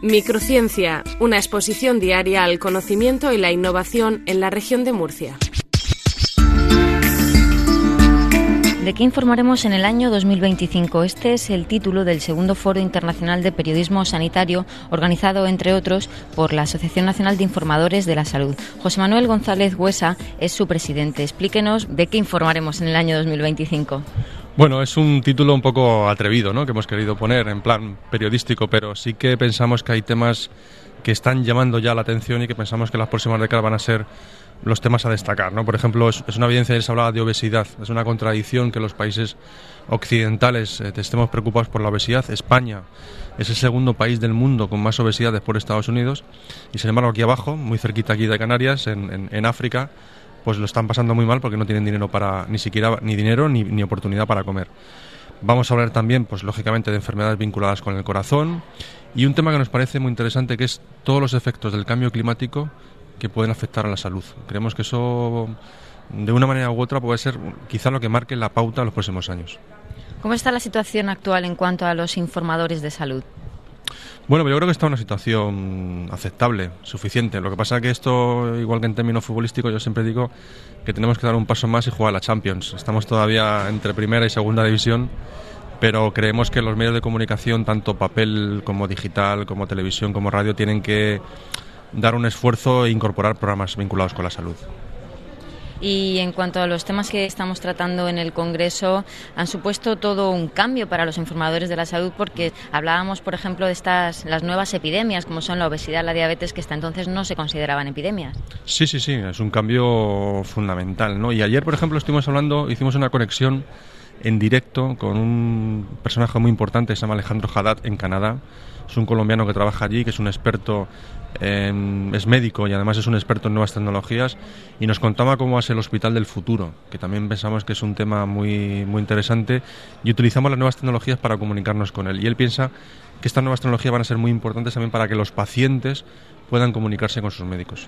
Microciencia, una exposición diaria al conocimiento y la innovación en la región de Murcia. ¿De qué informaremos en el año 2025? Este es el título del segundo Foro Internacional de Periodismo Sanitario, organizado, entre otros, por la Asociación Nacional de Informadores de la Salud. José Manuel González Huesa es su presidente. Explíquenos de qué informaremos en el año 2025. Bueno, es un título un poco atrevido, ¿no?, que hemos querido poner en plan periodístico, pero sí que pensamos que hay temas que están llamando ya la atención y que pensamos que las próximas décadas van a ser los temas a destacar, ¿no? Por ejemplo, es una evidencia, se hablaba de obesidad. Es una contradicción que los países occidentales estemos preocupados por la obesidad. España es el segundo país del mundo con más obesidad después de Estados Unidos y, sin embargo, aquí abajo, muy cerquita aquí de Canarias, en África, pues lo están pasando muy mal porque no tienen dinero para, ni siquiera ni dinero ni oportunidad para comer. Vamos a hablar también, pues lógicamente, de enfermedades vinculadas con el corazón y un tema que nos parece muy interesante, que es todos los efectos del cambio climático que pueden afectar a la salud. Creemos que eso, de una manera u otra, puede ser quizá lo que marque la pauta en los próximos años. ¿Cómo está la situación actual en cuanto a los informadores de salud? Bueno, yo creo que está en una situación aceptable, suficiente. Lo que pasa es que esto, igual que en términos futbolísticos, yo siempre digo que tenemos que dar un paso más y jugar a la Champions. Estamos todavía entre primera y segunda división, pero creemos que los medios de comunicación, tanto papel como digital, como televisión, como radio, tienen que dar un esfuerzo e incorporar programas vinculados con la salud. Y en cuanto a los temas que estamos tratando en el Congreso, han supuesto todo un cambio para los informadores de la salud, porque hablábamos, por ejemplo, de las nuevas epidemias, como son la obesidad, la diabetes, que hasta entonces no se consideraban epidemias. Sí, es un cambio fundamental, ¿no? Y ayer, por ejemplo, hicimos una conexión en directo con un personaje muy importante que se llama Alejandro Haddad en Canadá. Es un colombiano que trabaja allí, que es un experto, es médico y además es un experto en nuevas tecnologías, y nos contaba cómo es el hospital del futuro, que también pensamos que es un tema muy, muy interesante, y utilizamos las nuevas tecnologías para comunicarnos con él. Y él piensa que estas nuevas tecnologías van a ser muy importantes también para que los pacientes puedan comunicarse con sus médicos.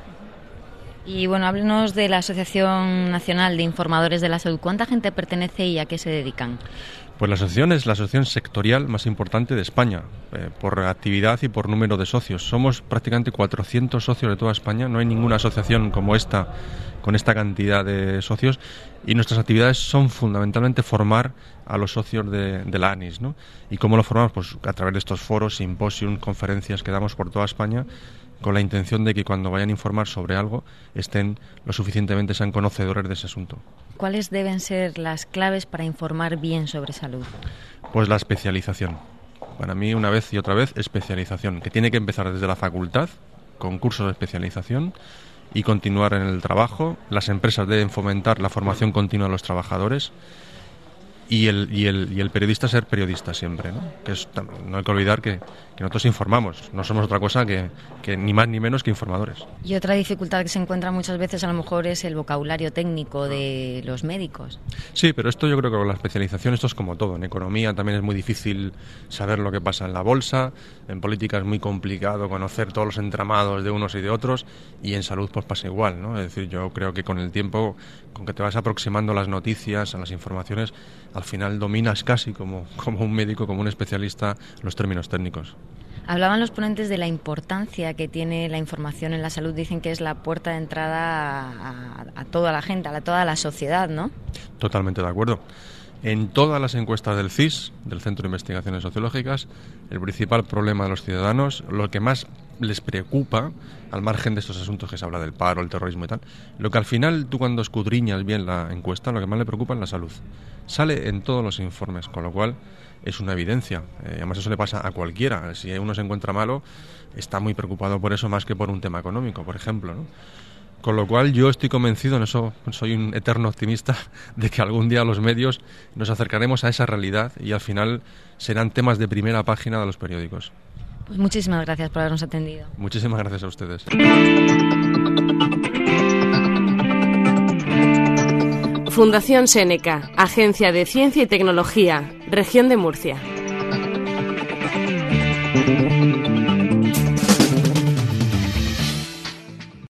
Y bueno, háblenos de la Asociación Nacional de Informadores de la Salud. ¿Cuánta gente pertenece y a qué se dedican? Pues la asociación es la asociación sectorial más importante de España, por actividad y por número de socios. Somos prácticamente 400 socios de toda España. No hay ninguna asociación como esta, con esta cantidad de socios, y nuestras actividades son fundamentalmente formar a los socios de la ANIS, ¿no? ¿Y cómo lo formamos? Pues a través de estos foros, simposios, conferencias que damos por toda España, con la intención de que cuando vayan a informar sobre algo sean conocedores de ese asunto. ¿Cuáles deben ser las claves para informar bien sobre salud? Pues la especialización. Para mí, una vez y otra vez, especialización, que tiene que empezar desde la facultad, con cursos de especialización, y continuar en el trabajo. Las empresas deben fomentar la formación continua de los trabajadores, y el periodista ser periodista siempre, ¿no? No hay que olvidar que nosotros informamos, no somos otra cosa que ni más ni menos que informadores. Y otra dificultad que se encuentra muchas veces a lo mejor es el vocabulario técnico de los médicos. Sí, pero esto yo creo que con la especialización esto es como todo. En economía también es muy difícil saber lo que pasa en la bolsa, en política es muy complicado conocer todos los entramados de unos y de otros, y en salud pues pasa igual, ¿no? Es decir, yo creo que con el tiempo, con que te vas aproximando a las noticias, a las informaciones, al final dominas casi como un médico, como un especialista, los términos técnicos. Hablaban los ponentes de la importancia que tiene la información en la salud. Dicen que es la puerta de entrada a toda la gente, a toda la sociedad, ¿no? Totalmente de acuerdo. En todas las encuestas del CSIS, del Centro de Investigaciones Sociológicas, el principal problema de los ciudadanos, lo que más les preocupa, al margen de estos asuntos que se habla del paro, el terrorismo y tal, lo que al final tú, cuando escudriñas bien la encuesta, lo que más le preocupa es la salud. Sale en todos los informes, con lo cual es una evidencia. Además, eso le pasa a cualquiera. Si uno se encuentra malo, está muy preocupado por eso más que por un tema económico, por ejemplo, ¿no? Con lo cual yo estoy convencido, en eso soy un eterno optimista, de que algún día los medios nos acercaremos a esa realidad y al final serán temas de primera página de los periódicos. Pues muchísimas gracias por habernos atendido. Muchísimas gracias a ustedes. Fundación Seneca, Agencia de Ciencia y Tecnología, Región de Murcia.